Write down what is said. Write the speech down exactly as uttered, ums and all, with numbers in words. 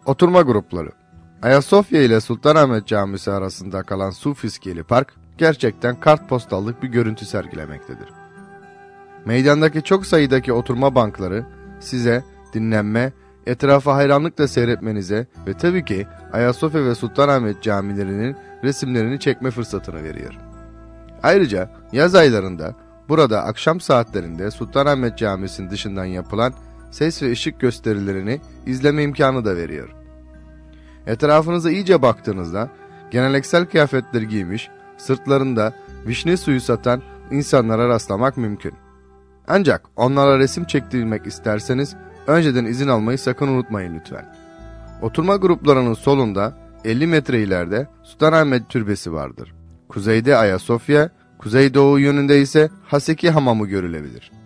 Oturma grupları. Ayasofya ile Sultanahmet Camisi arasında kalan Su Fiskiyeli Park gerçekten kartpostallık bir görüntü sergilemektedir. Meydandaki çok sayıdaki oturma bankları size dinlenme, etrafa hayranlıkla seyretmenize ve tabii ki Ayasofya ve Sultanahmet camilerinin resimlerini çekme fırsatını veriyor. Ayrıca yaz aylarında burada akşam saatlerinde Sultanahmet Camisi'nin dışından yapılan ses ve ışık gösterilerini izleme imkanı da veriyor. Etrafınıza iyice baktığınızda geleneksel kıyafetler giymiş, sırtlarında vişne suyu satan insanlara rastlamak mümkün. Ancak onlara resim çektirilmek isterseniz önceden izin almayı sakın unutmayın lütfen. Oturma gruplarının solunda elli metre ileride Sultanahmet Türbesi vardır. Kuzeyde Ayasofya, kuzeydoğu yönünde ise Haseki Hamamı görülebilir.